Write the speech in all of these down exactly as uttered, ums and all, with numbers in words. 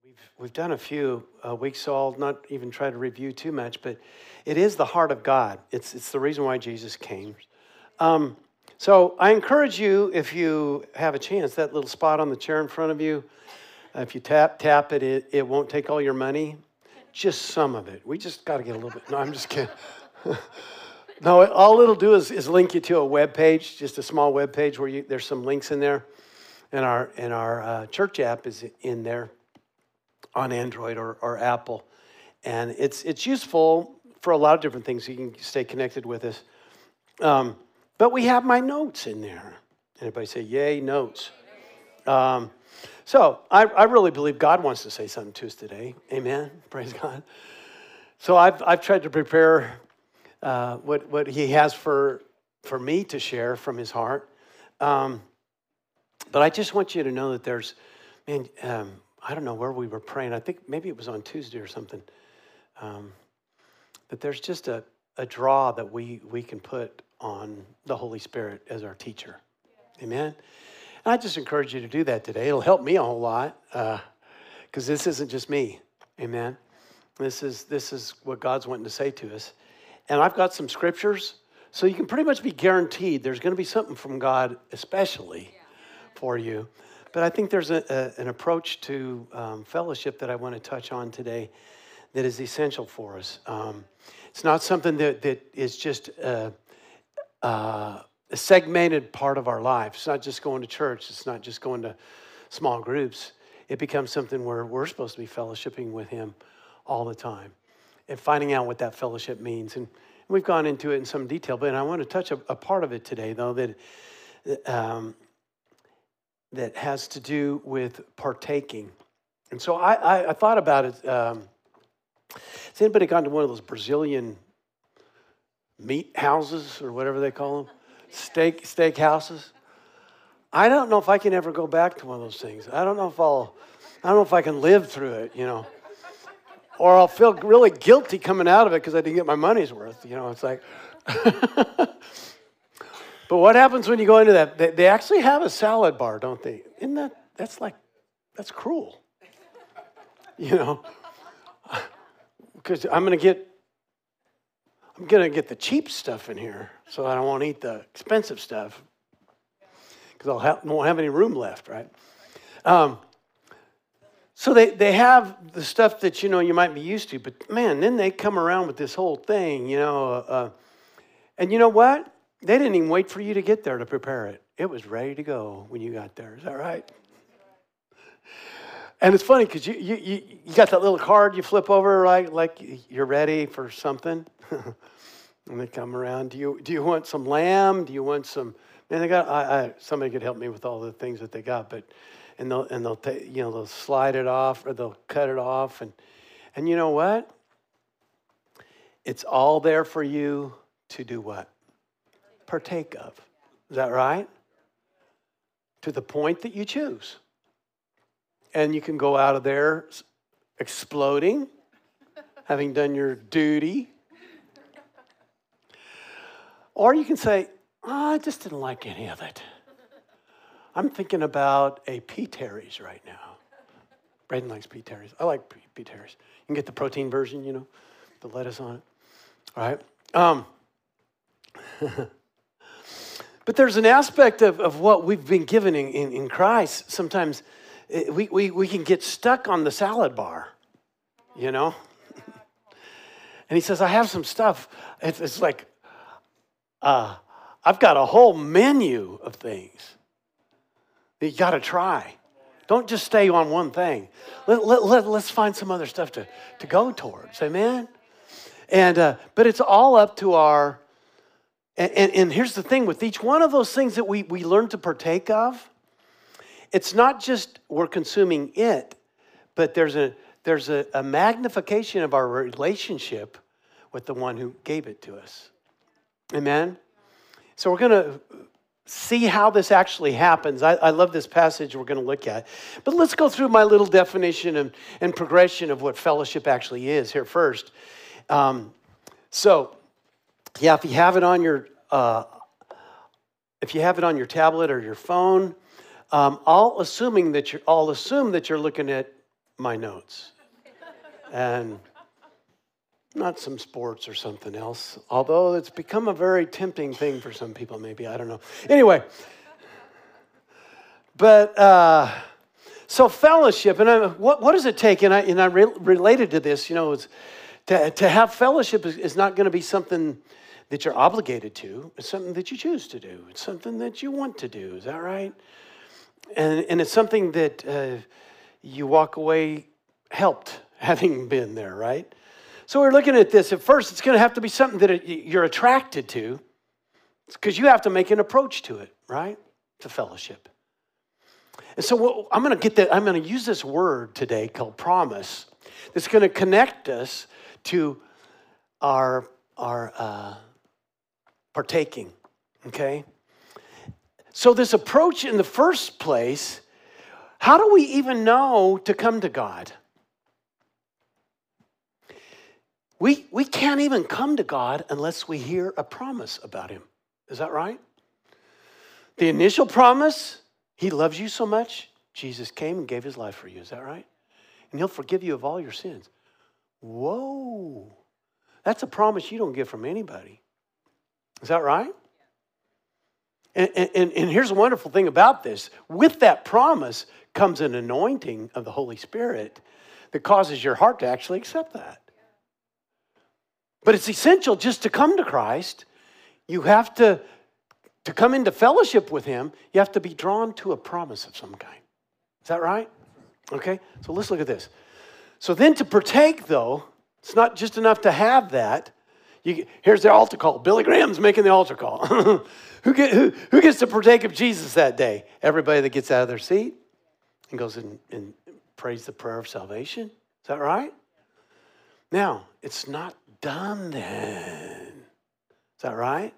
We've, we've done a few uh, weeks, so I'll not even try to review too much, but it is the heart of God. It's, it's the reason why Jesus came. Um, so I encourage you, if you have a chance, that little spot on the chair in front of you, uh, if you tap tap it, it, it won't take all your money, just some of it. We just got to get a little bit. No, I'm just kidding. No, all it'll do is, is link you to a web page, just a small web page where you, there's some links in there, and our and our uh, church app is in there on Android or, or Apple, and it's it's useful for a lot of different things. You can stay connected with us. Um, but we have my notes in there. Anybody say yay notes? Um, so I, I really believe God wants to say something to us today. Amen. Praise God. So I've I've tried to prepare uh, what what He has for for me to share from His heart. Um, but I just want you to know that there's, man. Um, I don't know where we were praying. I think maybe it was on Tuesday or something. Um, but there's just a, a draw that we, we can put on the Holy Spirit as our teacher. Yeah. Amen? And I just encourage you to do that today. It'll help me a whole lot because uh, this isn't just me. Amen? This is, this is what God's wanting to say to us. And I've got some scriptures, so you can pretty much be guaranteed there's going to be something from God especially yeah. for you. But I think there's a, a, an approach to um, fellowship that I want to touch on today that is essential for us. Um, it's not something that, that is just a, a segmented part of our life. It's not just going to church. It's not just going to small groups. It becomes something where we're supposed to be fellowshipping with Him all the time and finding out what that fellowship means. And we've gone into it in some detail, but I want to touch a, a part of it today, though, that... Um, that has to do with partaking. And so I, I, I thought about it. Um, has anybody gone to one of those Brazilian meat houses or whatever they call them? Steak, steak houses? I don't know if I can ever go back to one of those things. I don't know if I'll, I don't know if I can live through it, you know. Or I'll feel really guilty coming out of it because I didn't get my money's worth. You know, it's like... But what happens when you go into that? They, they actually have a salad bar, don't they? Isn't that, that's like, that's cruel. You know? Because I'm going to get, I'm going to get the cheap stuff in here so I won't eat the expensive stuff because I'll have, won't have any room left, right? Um, so they, they have the stuff that, you know, you might be used to, but man, then they come around with this whole thing, you know, uh, and you know what? They didn't even wait for you to get there to prepare it. It was ready to go when you got there. Is that right? And it's funny because you, you, you, you got that little card you flip over, right? Like you're ready for something. And they come around. Do you do you want some lamb? Do you want some? Man, they got. I, I somebody could help me with all the things that they got, but and they'll and they'll ta- you know they'll slide it off or they'll cut it off and and you know what? It's all there for you to do what? Partake of. Is that right? To the point that you choose. And you can go out of there exploding, having done your duty. Or you can say, oh, I just didn't like any of it. I'm thinking about a P. Terry's right now. Braden likes P. Terry's. I like P. Terry's. You can get the protein version, you know, the lettuce on it. All right. Um, But there's an aspect of, of what we've been given in, in, in Christ. Sometimes it, we, we, we can get stuck on the salad bar, you know? And He says, I have some stuff. It's, it's like, uh, I've got a whole menu of things that you got to try. Don't just stay on one thing. Let, let, let, let's find some other stuff to, to go towards. Amen? And uh, but it's all up to our... And, and, and here's the thing, with each one of those things that we, we learn to partake of, it's not just we're consuming it, but there's a there's a, a magnification of our relationship with the one who gave it to us. Amen? So we're going to see how this actually happens. I, I love this passage we're going to look at. But let's go through my little definition and, and progression of what fellowship actually is here first. Um, so... Yeah, if you have it on your uh, if you have it on your tablet or your phone, um, I'll assuming that you're I'll assume that you're looking at my notes. And not some sports or something else, although it's become a very tempting thing for some people, maybe. I don't know. Anyway, but uh, so fellowship, and I, what, what does it take? And I, and I re- related to this, you know, it's, to, to have fellowship is, is not going to be something that you're obligated to. It's something that you choose to do. It's something that you want to do. Is that right? And, and it's something that uh, you walk away helped having been there, right? So we're looking at this. At first, it's going to have to be something that you're attracted to because you have to make an approach to it, right? To fellowship. And so what, I'm going to get that. I'm going to use this word today called promise that's going to connect us to our, our uh, partaking, okay? So this approach in the first place, how do we even know to come to God? We, we can't even come to God unless we hear a promise about him. Is that right? The initial promise, he loves you so much, Jesus came and gave his life for you. Is that right? And he'll forgive you of all your sins. Whoa. That's a promise you don't get from anybody. Is that right? And, and, and here's the wonderful thing about this. With that promise comes an anointing of the Holy Spirit that causes your heart to actually accept that. But it's essential just to come to Christ. You have to, to come into fellowship with him, you have to be drawn to a promise of some kind. Is that right? Okay, so let's look at this. So then to partake, though, it's not just enough to have that. You, here's the altar call. Billy Graham's making the altar call. who, get, who, who gets to partake of Jesus that day? Everybody that gets out of their seat and goes and, and prays the prayer of salvation. Is that right? Now, it's not done then. Is that right?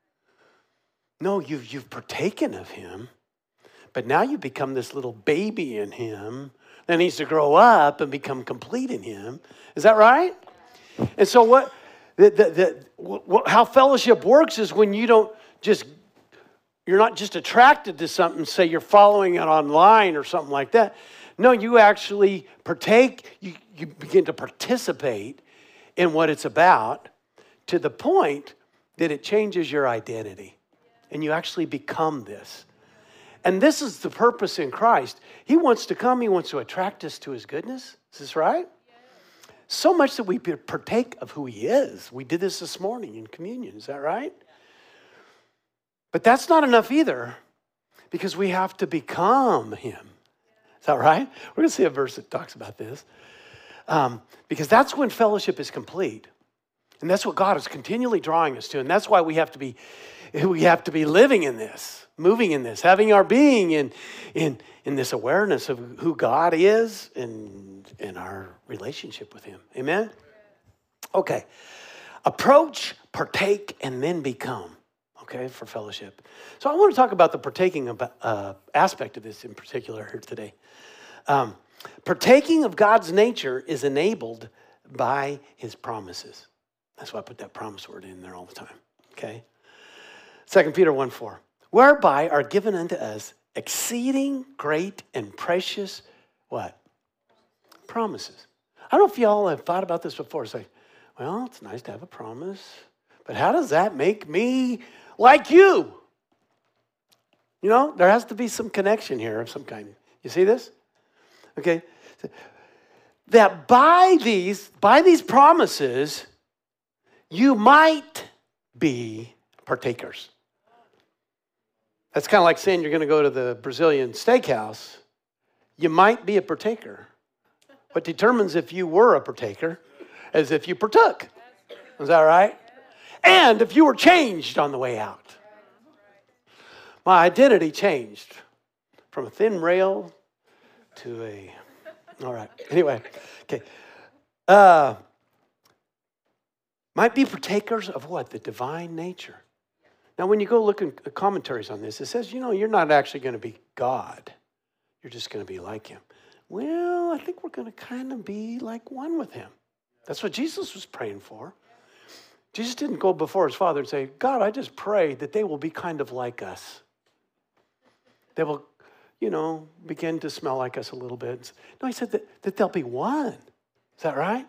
No, you've, you've partaken of him, but now you become this little baby in him that needs to grow up and become complete in him. Is that right? And so what, the, the, the, what, how fellowship works is when you don't just, you're not just attracted to something, say you're following it online or something like that. No, you actually partake, you, you begin to participate in what it's about to the point that it changes your identity and you actually become this. And this is the purpose in Christ. He wants to come, he wants to attract us to his goodness. Is this right? So much that we partake of who he is. We did this this morning in communion. Is that right? But that's not enough either because we have to become him. Is that right? We're going to see a verse that talks about this. Um, because that's when fellowship is complete. And that's what God is continually drawing us to. And that's why we have to be, we have to be living in this, moving in this, having our being in, in, in this awareness of who God is and, and our relationship with him. Amen? Okay. Approach, partake, and then become. Okay, for fellowship. So I want to talk about the partaking of, uh, aspect of this in particular here today. Um, Partaking of God's nature is enabled by his promises. That's why I put that promise word in there all the time, okay? Second Peter one four. Whereby are given unto us exceeding great and precious, what? Promises. I don't know if y'all have thought about this before. It's like, well, it's nice to have a promise, but how does that make me like you? You know, there has to be some connection here of some kind. You see this? Okay, that by these, by these promises, you might be partakers. That's kind of like saying you're going to go to the Brazilian steakhouse. You might be a partaker. What determines if you were a partaker is if you partook. Is that right? And if you were changed on the way out. My identity changed from a thin rail to a, all right. Anyway, okay. Uh, might be partakers of what? The divine nature. Now, when you go look at commentaries on this, it says, you know, you're not actually going to be God. You're just going to be like him. Well, I think we're going to kind of be like one with him. That's what Jesus was praying for. Jesus didn't go before his Father and say, God, I just pray that they will be kind of like us. They will, you know, begin to smell like us a little bit. No, he said that, that they'll be one. Is that right?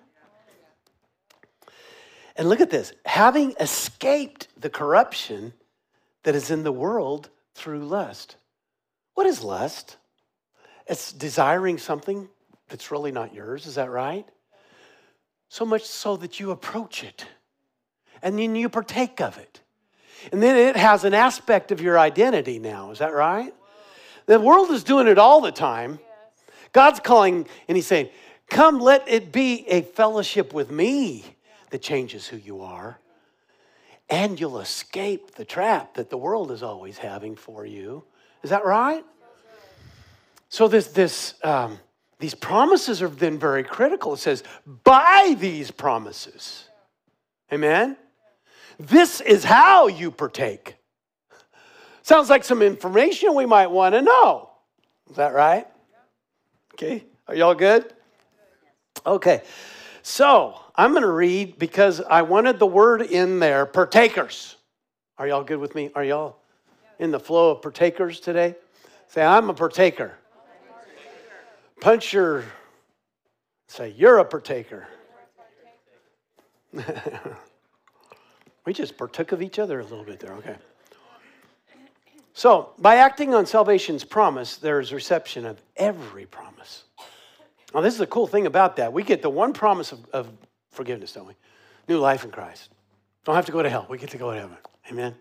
And look at this. Having escaped the corruption that is in the world through lust. What is lust? It's desiring something that's really not yours. Is that right? So much so that you approach it. And then you partake of it. And then it has an aspect of your identity now. Is that right? The world is doing it all the time. God's calling and he's saying, come, let it be a fellowship with me that changes who you are. And you'll escape the trap that the world is always having for you. Is that right? So this, this, um, these promises are then very critical. It says, by these promises. Amen? This is how you partake. Sounds like some information we might want to know. Is that right? Okay. Are y'all good? Okay. So I'm going to read because I wanted the word in there, partakers. Are y'all good with me? Are y'all in the flow of partakers today? Say, I'm a partaker. Punch your, say, you're a partaker. We just partook of each other a little bit there, okay. So, by acting on salvation's promise, there is reception of every promise. Now, this is the cool thing about that. We get the one promise of, of forgiveness, don't we? New life in Christ. Don't have to go to hell. We get to go to heaven. Amen?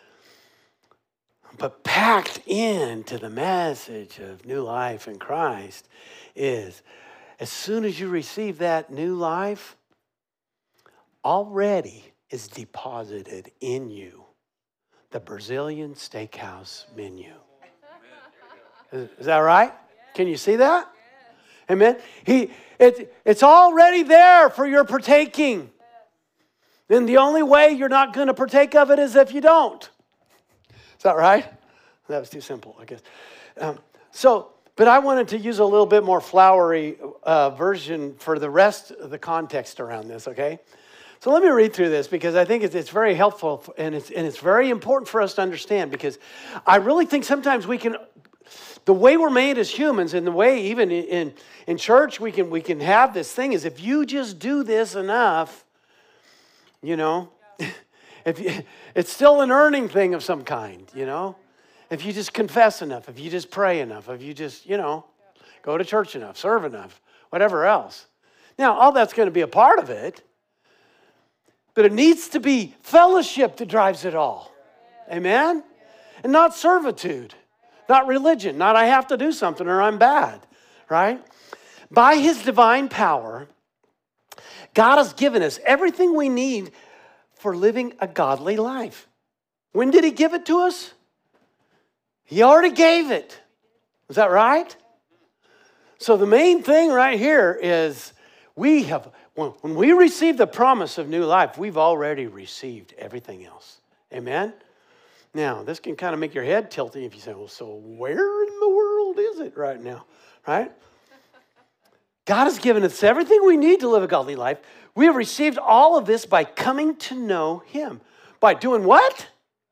But packed into the message of new life in Christ is, as soon as you receive that new life, already is deposited in you the Brazilian steakhouse menu. Is, is that right? Can you see that? Amen. He, it, it's already there for your partaking. Then the only way you're not going to partake of it is if you don't. Is that right? That was too simple, I guess. Um, so, but I wanted to use a little bit more flowery uh, version for the rest of the context around this, okay? So let me read through this because I think it's, it's very helpful and it's, and it's very important for us to understand because I really think sometimes we can, the way we're made as humans and the way even in, in church we can, we can have this thing is if you just do this enough, you know, if you, it's still an earning thing of some kind, you know. If you just confess enough, if you just pray enough, if you just, you know, go to church enough, serve enough, whatever else. Now, all that's going to be a part of it. But it needs to be fellowship that drives it all. Amen? And not servitude. Not religion. Not I have to do something or I'm bad. Right? By his divine power, God has given us everything we need for living a godly life. When did he give it to us? He already gave it. Is that right? So the main thing right here is we have... When we receive the promise of new life, we've already received everything else. Amen? Now, this can kind of make your head tilty if you say, well, so where in the world is it right now? Right? God has given us everything we need to live a godly life. We have received all of this by coming to know him. By doing what?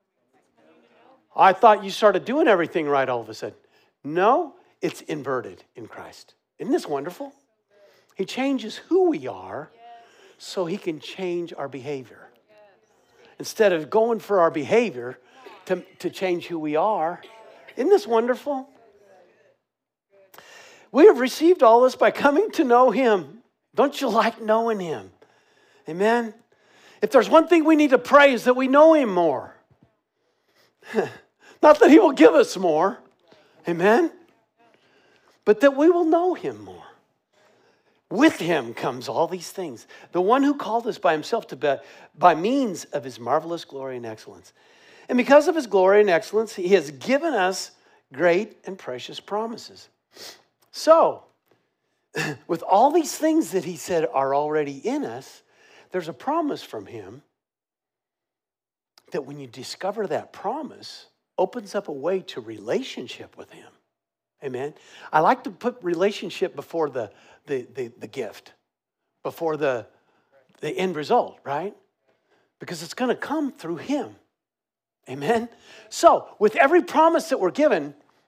I thought you started doing everything right all of a sudden. No, it's inverted in Christ. Isn't this wonderful? He changes who we are so he can change our behavior. Instead of going for our behavior to, to change who we are. Isn't this wonderful? We have received all this by coming to know him. Don't you like knowing him? Amen? If there's one thing we need to pray is that we know him more. Not that he will give us more. Amen? But that we will know him more. With him comes all these things. The one who called us by himself to be, by means of his marvelous glory and excellence. And because of his glory and excellence, he has given us great and precious promises. So, with all these things that he said are already in us, there's a promise from him that when you discover that promise, opens up a way to relationship with him. Amen. I like to put relationship before the, the, the, the gift, before the, the end result, right? Because it's going to come through him. Amen. So, with every promise that we're given,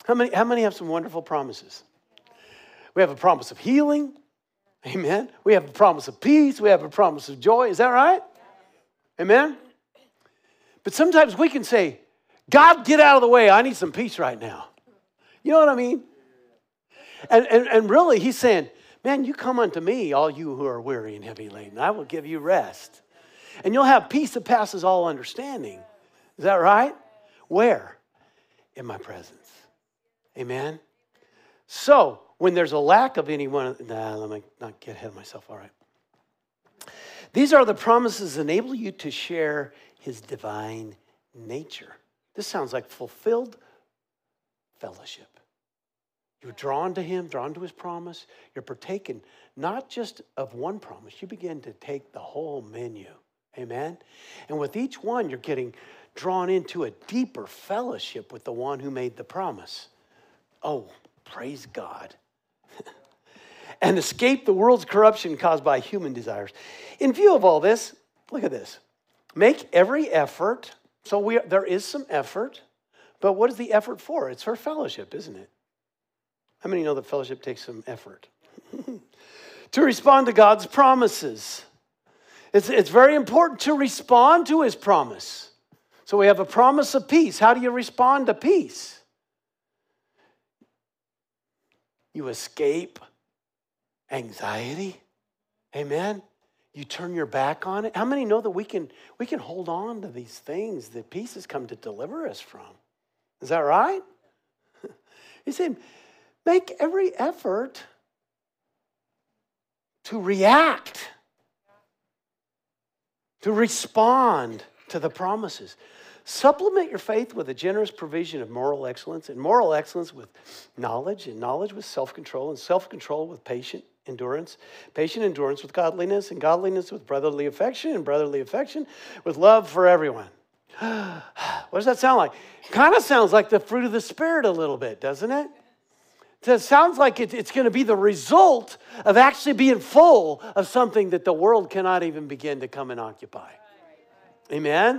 How many, how many have some wonderful promises? We have a promise of healing. Amen. We have a promise of peace. We have a promise of joy. Is that right? Amen. But sometimes we can say, God, get out of the way. I need some peace right now. You know what I mean? And, and, and really, he's saying, man, you come unto me, all you who are weary and heavy laden. I will give you rest. And you'll have peace that passes all understanding. Is that right? Where? In my presence. Amen. So, when there's a lack of any one, nah, let me not get ahead of myself. All right. These are the promises that enable you to share his divine nature. This sounds like fulfilled fellowship. You're drawn to him, drawn to his promise. You're partaking not just of one promise. You begin to take the whole menu. Amen? And with each one, you're getting drawn into a deeper fellowship with the one who made the promise. Oh, praise God. And escape the world's corruption caused by human desires. In view of all this, look at this. Make every effort. So we, there is some effort. But what is the effort for? It's for fellowship, isn't it? How many know that fellowship takes some effort? To respond to God's promises. It's, it's very important to respond to his promise. So we have a promise of peace. How do you respond to peace? You escape anxiety. Amen. You turn your back on it. How many know that we can, we can hold on to these things that peace has come to deliver us from? Is that right? He's saying, make every effort to react, to respond to the promises. Supplement your faith with a generous provision of moral excellence, and moral excellence with knowledge, and knowledge with self-control, and self-control with patient endurance, patient endurance with godliness, and godliness with brotherly affection, and brotherly affection with love for everyone. What does that sound like? Kind of sounds like the fruit of the Spirit a little bit, doesn't it? It sounds like it's going to be the result of actually being full of something that the world cannot even begin to come and occupy. Amen?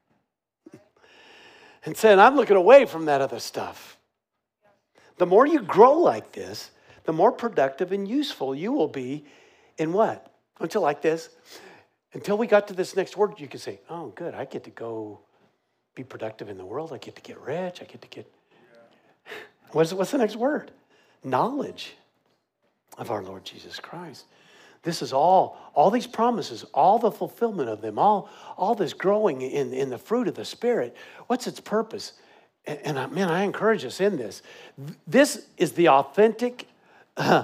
And saying, I'm looking away from that other stuff. The more you grow like this, the more productive and useful you will be in what? Until like this. Until we got to this next word, you can say, oh, good, I get to go be productive in the world. I get to get rich. I get to get... What's, what's the next word? Knowledge of our Lord Jesus Christ. This is all, all these promises, all the fulfillment of them, all, all this growing in, in the fruit of the Spirit. What's its purpose? And, and I, man, I encourage us in this. This is the authentic uh,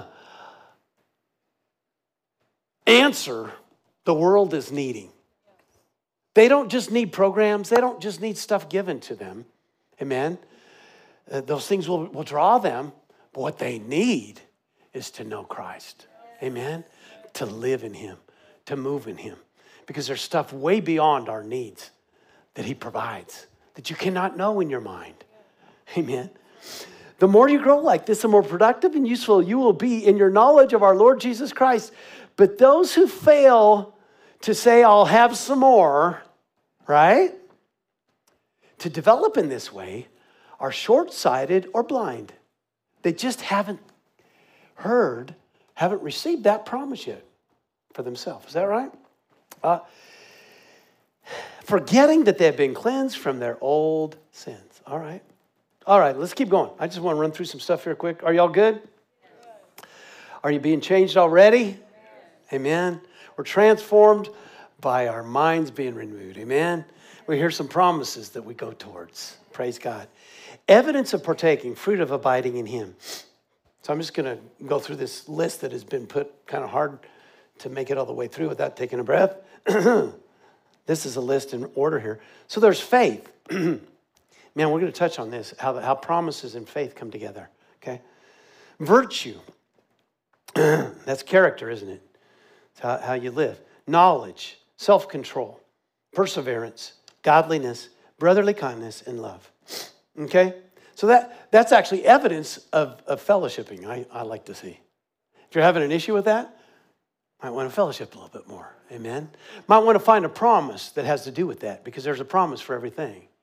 answer the world is needing. They don't just need programs. They don't just need stuff given to them. Amen? Uh, those things will, will draw them. But what they need is to know Christ. Amen? To live in him, to move in him. Because there's stuff way beyond our needs that he provides that you cannot know in your mind. Amen? The more you grow like this, the more productive and useful you will be in your knowledge of our Lord Jesus Christ. But those who fail to say, I'll have some more, right? To develop in this way are short-sighted or blind. They just haven't heard, haven't received that promise yet for themselves. Is that right? Uh, forgetting that they've been cleansed from their old sins. All right. All right, let's keep going. I just want to run through some stuff here quick. Are y'all good? Are you being changed already? Amen. We're transformed by our minds being renewed. Amen. We hear some promises that we go towards. Praise God. Evidence of partaking, fruit of abiding in him. So I'm just going to go through this list that has been put kind of hard to make it all the way through without taking a breath. This is a list in order here. So there's faith. Man, we're going to touch on this, how, how promises and faith come together. Okay. Virtue. That's character, isn't it? It's how, how you live. Knowledge, self-control, perseverance, godliness, brotherly kindness, and love. Okay? So that, that's actually evidence of, of fellowshipping, I, I like to see. If you're having an issue with that, might want to fellowship a little bit more. Amen? Might want to find a promise that has to do with that, because there's a promise for everything.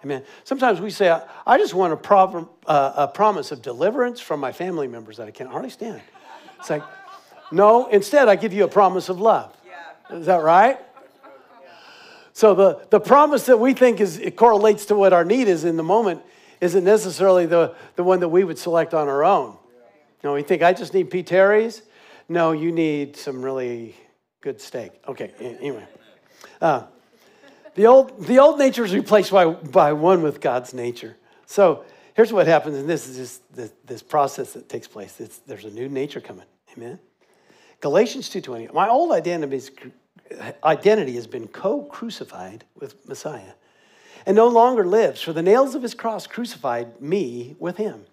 Amen. Sometimes we say, I, I just want a, prover, uh, a promise of deliverance from my family members that I can hardly stand. It's like, no, instead I give you a promise of love. Is that right? So the, the promise that we think is it correlates to what our need is in the moment isn't necessarily the, the one that we would select on our own. You know, we think, I just need P. Terry's. No, you need some really good steak. Okay, anyway. Uh, the old the old nature is replaced by, by one with God's nature. So here's what happens, and this is just this, this process that takes place. It's, there's a new nature coming. Amen? Galatians two twenty. My old identity is... Identity has been co-crucified with Messiah and no longer lives, for the nails of his cross crucified me with him.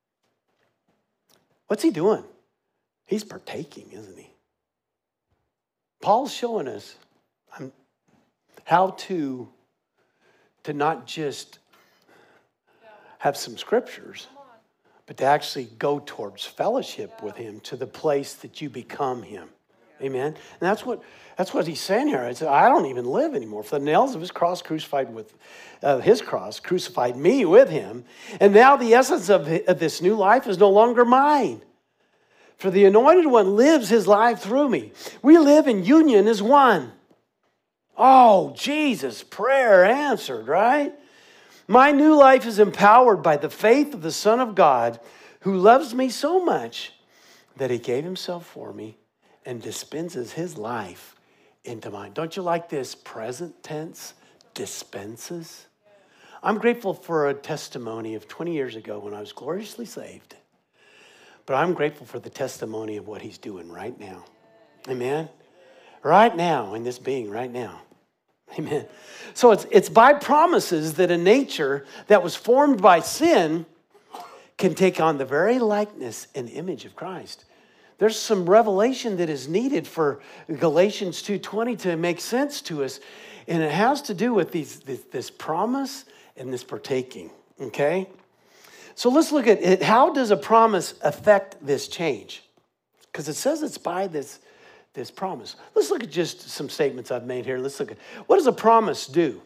What's he doing? He's partaking, isn't he? Paul's showing us how to, to not just have some scriptures, but to actually go towards fellowship with him to the place that you become him. Amen. And that's what that's what he's saying here. I said, I don't even live anymore. For the nails of his cross crucified with uh, his cross crucified me with him. And now the essence of, of this new life is no longer mine. For the anointed one lives his life through me. We live in union as one. Oh, Jesus, prayer answered, right? My new life is empowered by the faith of the Son of God, who loves me so much that he gave himself for me and dispenses his life into mine. Don't you like this present tense? Dispenses. I'm grateful for a testimony of twenty years ago when I was gloriously saved. But I'm grateful for the testimony of what he's doing right now. Amen? Right now, in this being, right now. Amen. So it's, it's by promises that a nature that was formed by sin can take on the very likeness and image of Christ. There's some revelation that is needed for Galatians two twenty to make sense to us. And it has to do with these, this, this promise and this partaking. Okay? So let's look at it. How does a promise affect this change? Because it says it's by this, this promise. Let's look at just some statements I've made here. Let's look at, what does a promise do?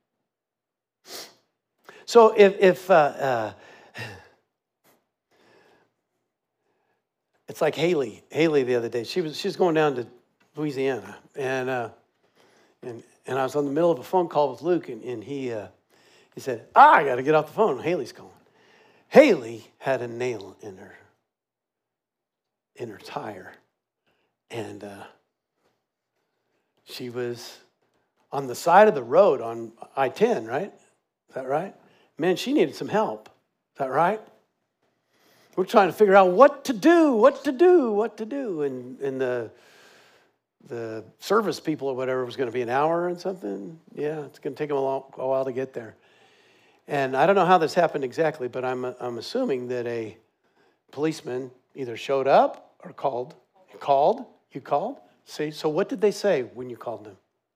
So if, if uh, uh, it's like Haley, Haley the other day, she was, she was going down to Louisiana, and, uh, and, and I was on the middle of a phone call with Luke, and, and he, uh, he said, ah, I got to get off the phone. Haley's calling. Haley had a nail in her, in her tire, and uh, she was on the side of the road on I ten, right? Is that right? Man, she needed some help. Is that right? We're trying to figure out what to do, what to do, what to do, and and the the service people or whatever was going to be an hour and something. Yeah, it's going to take them a, long, a while to get there. And I don't know how this happened exactly, but I'm I'm assuming that a policeman either showed up or called. You called? You called? See, so what did they say when you called them?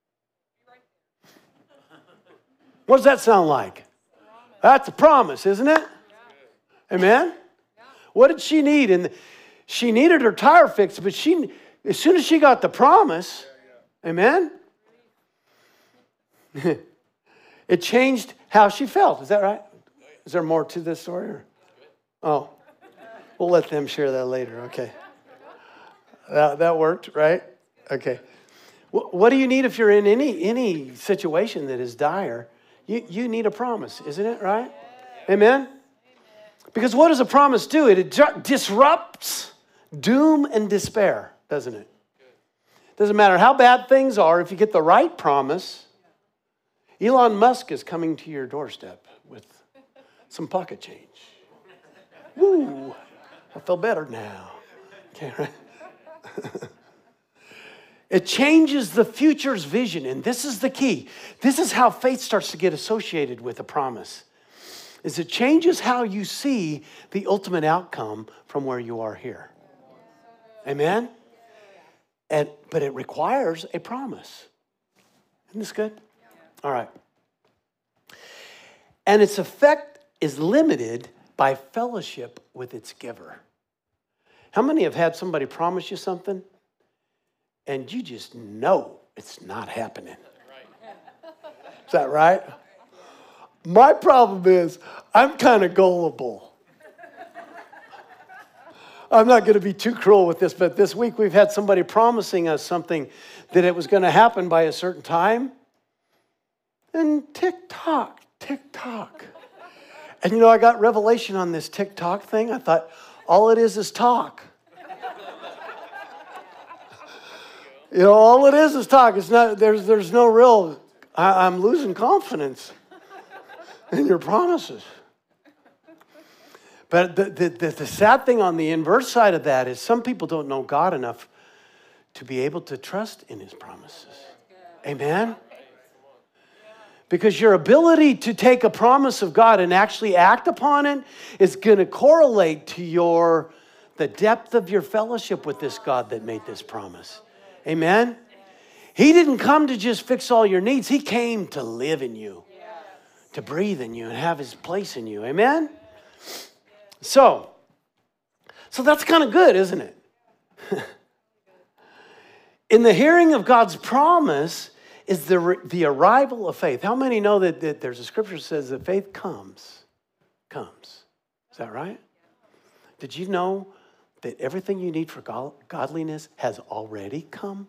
What does that sound like? That's a promise, isn't it? Amen? What did she need? And she needed her tire fixed, but she, as soon as she got the promise, amen? It changed how she felt. Is that right? Is there more to this story? Or? Oh, we'll let them share that later. Okay. That, that worked, right? Okay. What, what do you need if you're in any any situation that is dire? You, you need a promise, isn't it, right? Amen? Because what does a promise do? It disrupts doom and despair, doesn't it? Doesn't matter how bad things are, if you get the right promise. Elon Musk is coming to your doorstep with some pocket change. Woo! I feel better now. Okay, right? It changes the future's vision, and this is the key. This is how faith starts to get associated with a promise. Is it changes how you see the ultimate outcome from where you are here. Amen? And, but it requires a promise. Isn't this good? All right. And its effect is limited by fellowship with its giver. How many have had somebody promise you something and you just know it's not happening? Is that right? My problem is I'm kind of gullible. I'm not going to be too cruel with this, but this week we've had somebody promising us something that it was going to happen by a certain time. And tick-tock, tick-tock. And you know, I got revelation on this tick-tock thing. I thought, all it is is talk. You know, all it is is talk. It's not, there's, there's no real, I, I'm losing confidence in your promises. But the, the, the, the sad thing on the inverse side of that is some people don't know God enough to be able to trust in his promises. Amen? Because your ability to take a promise of God and actually act upon it is going to correlate to your the depth of your fellowship with this God that made this promise. Amen? He didn't come to just fix all your needs. He came to live in you, to breathe in you and have his place in you. Amen? So, so that's kind of good, isn't it? In the hearing of God's promise is the, the arrival of faith. How many know that, that there's a scripture that says that faith comes, comes. Is that right? Did you know that everything you need for godliness has already come?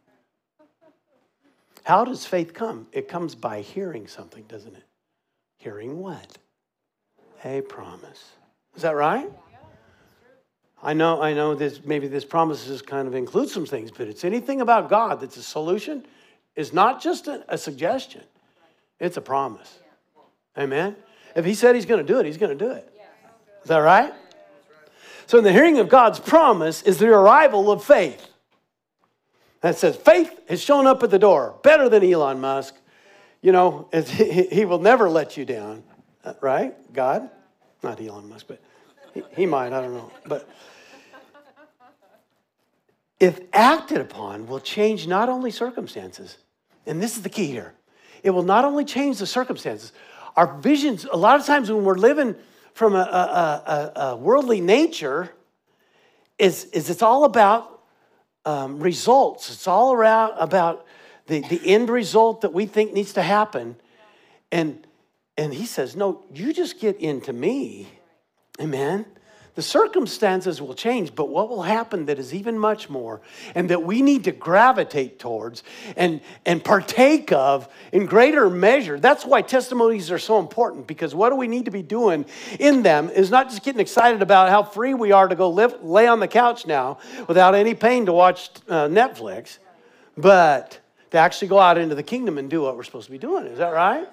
How does faith come? It comes by hearing something, doesn't it? Hearing what? A promise. Is that right? I know, I know this, maybe this promises kind of includes some things, but it's anything about God that's a solution is not just a, a suggestion. It's a promise. Amen? If he said he's going to do it, he's going to do it. Is that right? So in the hearing of God's promise is the arrival of faith. That says faith has shown up at the door, better than Elon Musk. You know, he, he will never let you down. Right? God? Not Elon Musk, but he, he might, I don't know. But if acted upon, will change not only circumstances, and this is the key here. It will not only change the circumstances. Our visions, a lot of times when we're living from a, a, a, a worldly nature, is, is it's all about um, results. It's all around about the, the end result that we think needs to happen. And And he says, no, you just get into me. Amen. The circumstances will change, but what will happen that is even much more and that we need to gravitate towards and, and partake of in greater measure. That's why testimonies are so important, because what do we need to be doing in them is not just getting excited about how free we are to go live, lay on the couch now without any pain to watch uh, Netflix, but to actually go out into the kingdom and do what we're supposed to be doing. Is that right?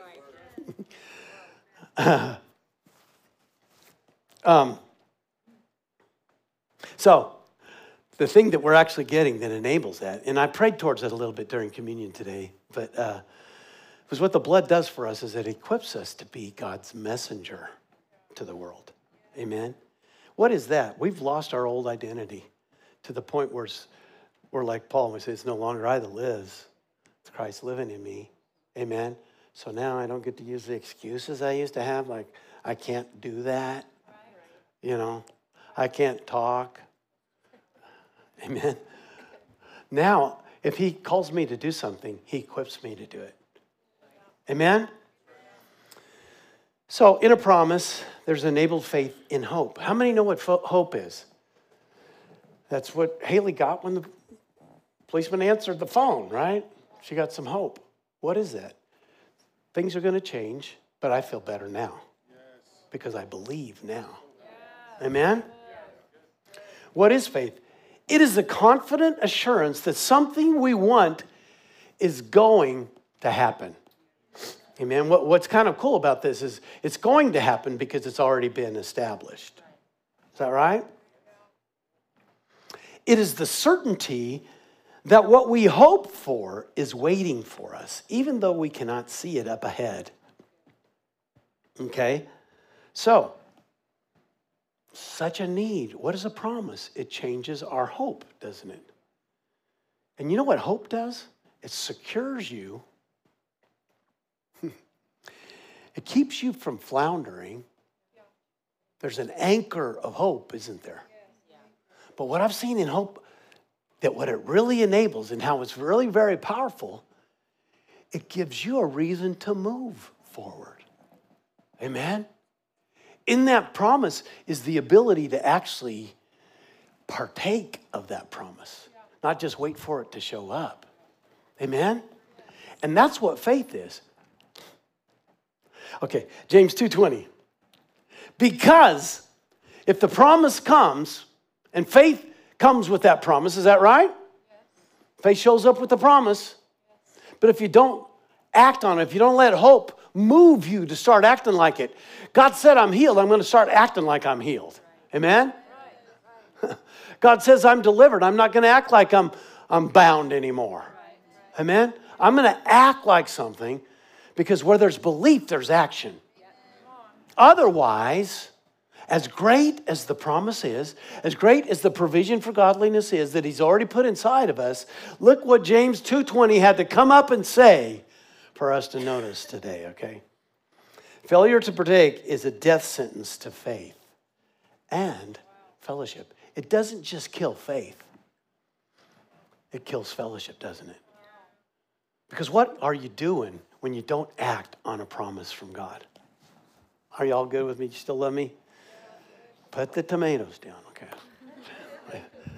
Uh, um, so, the thing that we're actually getting that enables that, and I prayed towards that a little bit during communion today, but uh, was what the blood does for us is it equips us to be God's messenger to the world. Amen? What is that? We've lost our old identity to the point where we're like Paul, and we say, it's no longer I that lives, it's Christ living in me. Amen? So now I don't get to use the excuses I used to have, like I can't do that, you know, I can't talk. Amen. Now, if he calls me to do something, he equips me to do it. Amen. So in a promise, there's enabled faith in hope. How many know what fo- hope is? That's what Haley got when the policeman answered the phone, right? She got some hope. What is that? Things are going to change, but I feel better now because I believe now. Amen? What is faith? It is a confident assurance that something we want is going to happen. Amen? What, what's kind of cool about this is it's going to happen because it's already been established. Is that right? It is the certainty that what we hope for is waiting for us, even though we cannot see it up ahead. Okay? So, such a need. What is a promise? It changes our hope, doesn't it? And you know what hope does? It secures you. It keeps you from floundering. There's an anchor of hope, isn't there? But what I've seen in hope, that what it really enables and how it's really very powerful, it gives you a reason to move forward. Amen? In that promise is the ability to actually partake of that promise, not just wait for it to show up. Amen? And that's what faith is. Okay, James two twenty. Because if the promise comes, and faith comes with that promise, is that right? Yes. Faith shows up with the promise. Yes. But if you don't act on it, if you don't let hope move you to start acting like it, God said I'm healed, I'm going to start acting like I'm healed. Right. Amen? Right. Right. God says I'm delivered, I'm not going to act like I'm, I'm bound anymore. Right. Right. Amen? I'm going to act like something, because where there's belief, there's action. Otherwise, as great as the promise is, as great as the provision for godliness is that he's already put inside of us, look what James two twenty had to come up and say for us to notice today, okay? Failure to partake is a death sentence to faith and fellowship. It doesn't just kill faith. It kills fellowship, doesn't it? Because what are you doing when you don't act on a promise from God? Are you all good with me? You still love me? Put the tomatoes down, okay?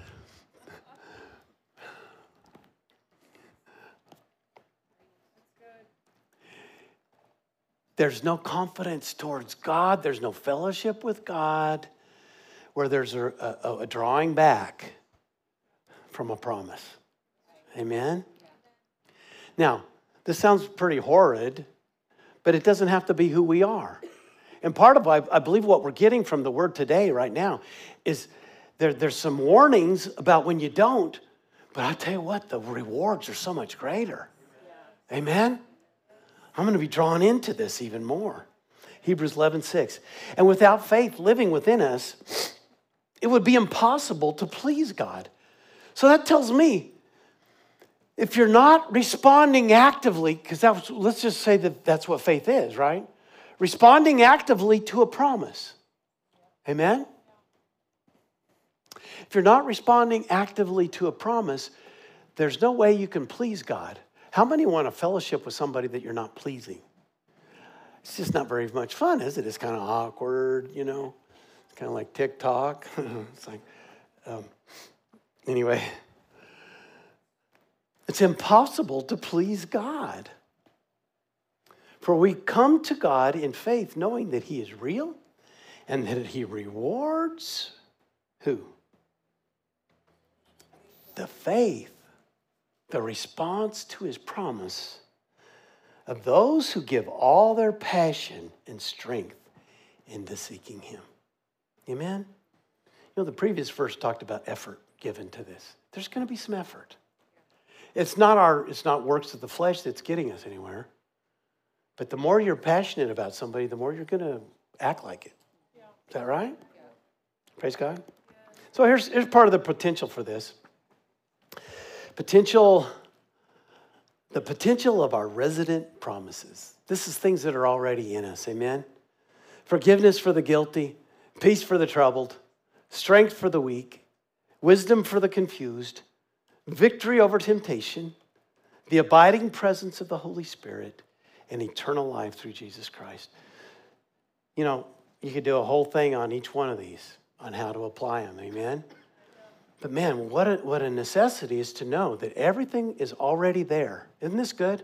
There's no confidence towards God. There's no fellowship with God where there's a, a, a drawing back from a promise. Amen? Now, this sounds pretty horrid, but it doesn't have to be who we are. And part of, I, I believe what we're getting from the word today right now is there, there's some warnings about when you don't, but I tell you what, the rewards are so much greater. Yeah. Amen? I'm going to be drawn into this even more. Hebrews eleven six. And without faith living within us, it would be impossible to please God. So that tells me, if you're not responding actively, because let's just say that that's what faith is, right? Responding actively to a promise. Amen? If you're not responding actively to a promise, there's no way you can please God. How many want a fellowship with somebody that you're not pleasing? It's just not very much fun, is it? It's kind of awkward, you know? It's kind of like TikTok. It's like, um, anyway. It's impossible to please God. For we come to God in faith, knowing that he is real and that he rewards who? The faith, the response to his promise of those who give all their passion and strength into seeking him. Amen? You know, the previous verse talked about effort given to this. There's going to be some effort. It's not our, it's not works of the flesh that's getting us anywhere. But the more you're passionate about somebody, the more you're going to act like it. Yeah. Is that right? Yeah. Praise God. Yeah. So here's, here's part of the potential for this. Potential, the potential of our resident promises. This is things that are already in us. Amen? Forgiveness for the guilty, peace for the troubled, strength for the weak, wisdom for the confused, victory over temptation, the abiding presence of the Holy Spirit, and eternal life through Jesus Christ. You know, you could do a whole thing on each one of these, on how to apply them, amen? But man, what a, what a necessity is to know that everything is already there. Isn't this good?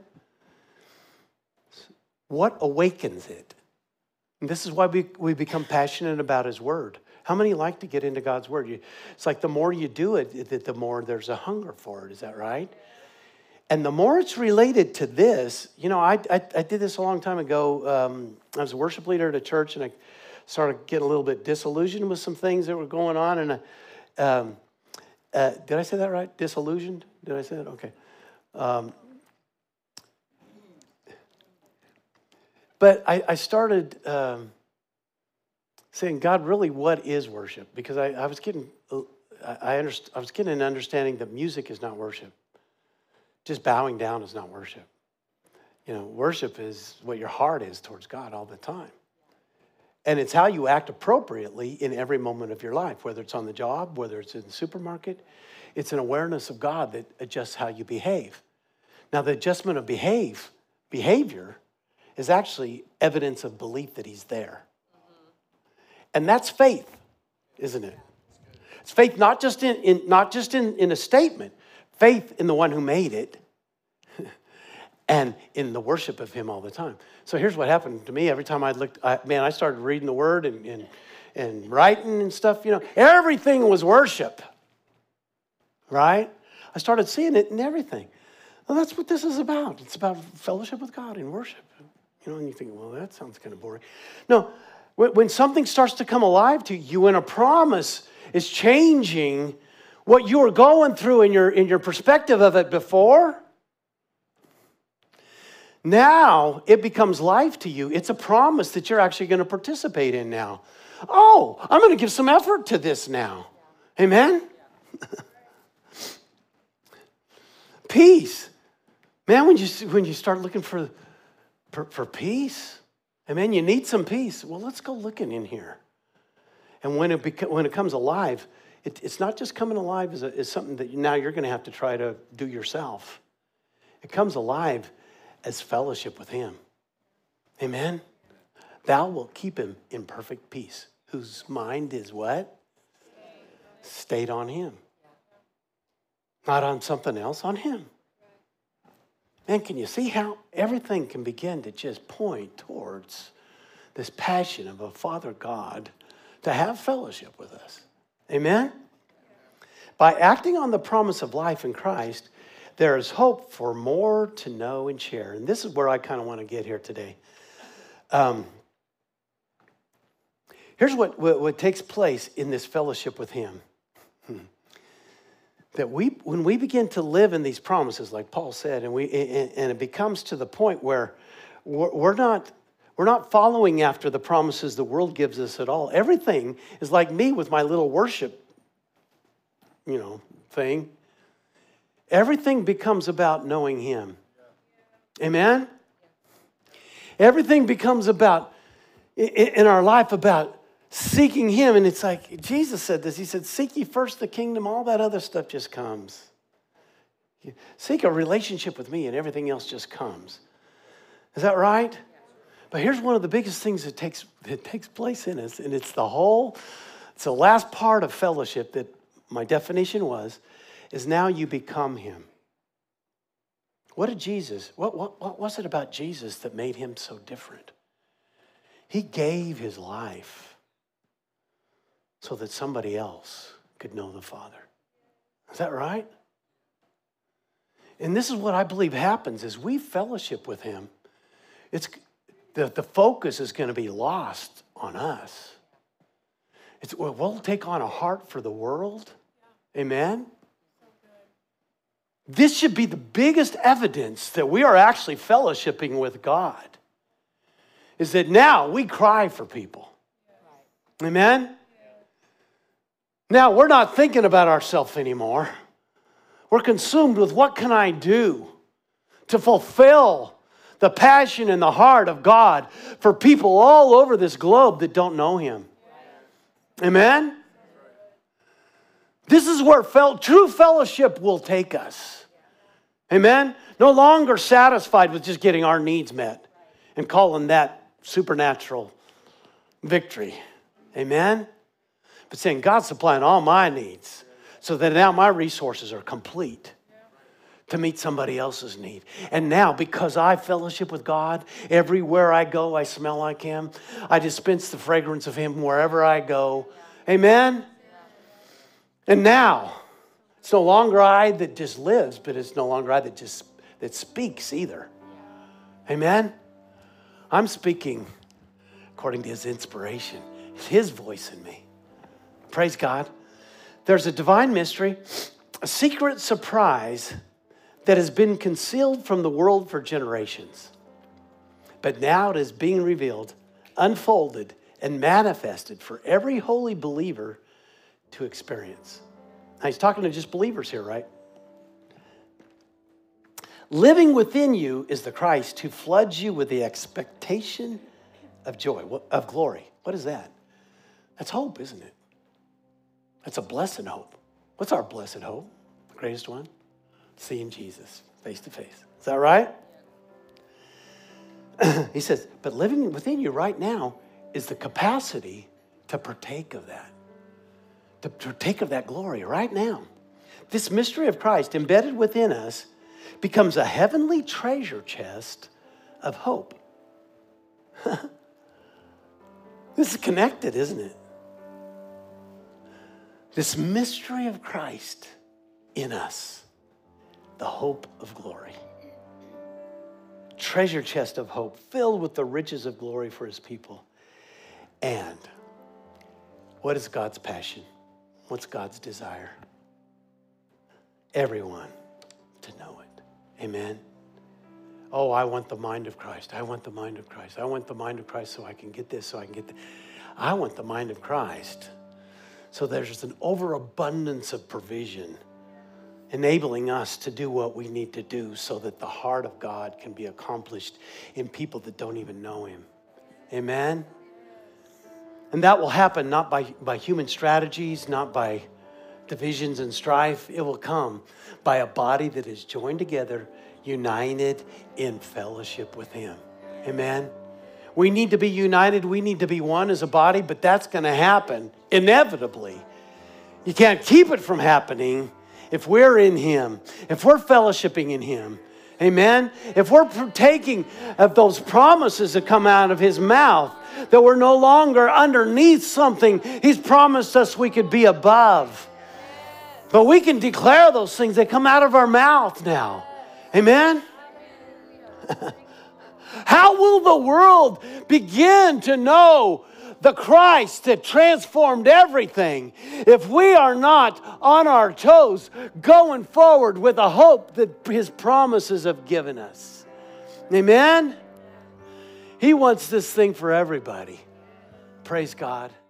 What awakens it? And this is why we, we become passionate about his word. How many like to get into God's word? You, it's like the more you do it, the more there's a hunger for it. Is that right? And the more it's related to this, you know, I, I, I did this a long time ago. Um, I was a worship leader at a church, and I started getting a little bit disillusioned with some things that were going on. And I, um, uh, did I say that right? Disillusioned? Did I say that? Okay. Um, but I, I started um, saying, God, really, what is worship? Because I, I was getting, I, underst- I was getting an understanding that music is not worship. Just bowing down is not worship. You know, worship is what your heart is towards God all the time. And it's how you act appropriately in every moment of your life, whether it's on the job, whether it's in the supermarket. It's an awareness of God that adjusts how you behave. Now, the adjustment of behave, behavior is actually evidence of belief that he's there. And that's faith, isn't it? It's faith not just in, in not just in, in a statement, faith in the one who made it and in the worship of him all the time. So here's what happened to me every time I looked, I, man, I started reading the word and, and, and writing and stuff, you know, everything was worship, right? I started seeing it in everything. Well, that's what this is about. It's about fellowship with God and worship. You know, and you think, well, that sounds kind of boring. No, when something starts to come alive to you and a promise is changing what you were going through in your, in your perspective of it before, now it becomes life to you. It's a promise that you're actually going to participate in now. Oh, I'm going to give some effort to this now. Amen? Peace. Man, when you, when you start looking for, for, for peace, amen, you need some peace. Well, let's go looking in here. And when it, beca- when it comes alive, it, it's not just coming alive as, a, as something that now you're going to have to try to do yourself. It comes alive as fellowship with him. Amen? Thou wilt keep him in perfect peace, whose mind is what? Stayed on him. Not on something else, on him. And can you see how everything can begin to just point towards this passion of a Father God to have fellowship with us? Amen? By acting on the promise of life in Christ, there is hope for more to know and share. And this is where I kind of want to get here today. Um, here's what, what, what takes place in this fellowship with him. Hmm. That we, when we begin to live in these promises, like Paul said, and we, and, and it becomes to the point where we're, we're not, we're not following after the promises the world gives us at all. Everything is like me with my little worship, you know, thing. Everything becomes about knowing him. Amen? Everything becomes about, in our life, about seeking him. And it's like, Jesus said this. He said, seek ye first the kingdom. All that other stuff just comes. Seek a relationship with me and everything else just comes. Is that right? But here's one of the biggest things that takes, that takes place in us. And it's the whole, it's the last part of fellowship that my definition was, is now you become him. What did Jesus, what, what, what was it about Jesus that made him so different? He gave his life so that somebody else could know the Father. Is that right? And this is what I believe happens is we fellowship with him. It's the, the focus is going to be lost on us. It's, we'll take on a heart for the world. Amen? This should be the biggest evidence that we are actually fellowshipping with God. Is that now we cry for people. Amen? Now we're not thinking about ourselves anymore. We're consumed with what can I do to fulfill the passion and the heart of God for people all over this globe that don't know him. Amen? This is where fel- true fellowship will take us. Amen? No longer satisfied with just getting our needs met and calling that supernatural victory. Amen? But saying, God's supplying all my needs so that now my resources are complete to meet somebody else's need. And now, because I fellowship with God, everywhere I go, I smell like him. I dispense the fragrance of him wherever I go. Amen? And now, it's no longer I that just lives, but it's no longer I that just that speaks either. Amen? I'm speaking according to his inspiration. It's his voice in me. Praise God. There's a divine mystery, a secret surprise that has been concealed from the world for generations. But now it is being revealed, unfolded, and manifested for every holy believer to experience. Now he's talking to just believers here, right? Living within you is the Christ who floods you with the expectation of joy, of glory. What is that? That's hope, isn't it? That's a blessed hope. What's our blessed hope? The greatest one? Seeing Jesus face to face. Is that right? He says, but living within you right now is the capacity to partake of that. To partake of that glory right now. This mystery of Christ embedded within us becomes a heavenly treasure chest of hope. This is connected, isn't it? This mystery of Christ in us, the hope of glory. Treasure chest of hope filled with the riches of glory for his people. And what is God's passion? What's God's desire? Everyone to know it. Amen. Oh, I want the mind of Christ. I want the mind of Christ. I want the mind of Christ so I can get this, so I can get that. I want the mind of Christ so there's an overabundance of provision enabling us to do what we need to do so that the heart of God can be accomplished in people that don't even know him. Amen? And that will happen not by, by human strategies, not by divisions and strife. It will come by a body that is joined together, united in fellowship with him. Amen? We need to be united. We need to be one as a body, but that's going to happen inevitably. You can't keep it from happening if we're in him, if we're fellowshipping in him. Amen? If we're partaking of those promises that come out of his mouth, that we're no longer underneath something he's promised us we could be above. But we can declare those things that come out of our mouth now. Amen? How will the world begin to know the Christ that transformed everything if we are not on our toes going forward with a hope that his promises have given us? Amen? He wants this thing for everybody. Praise God.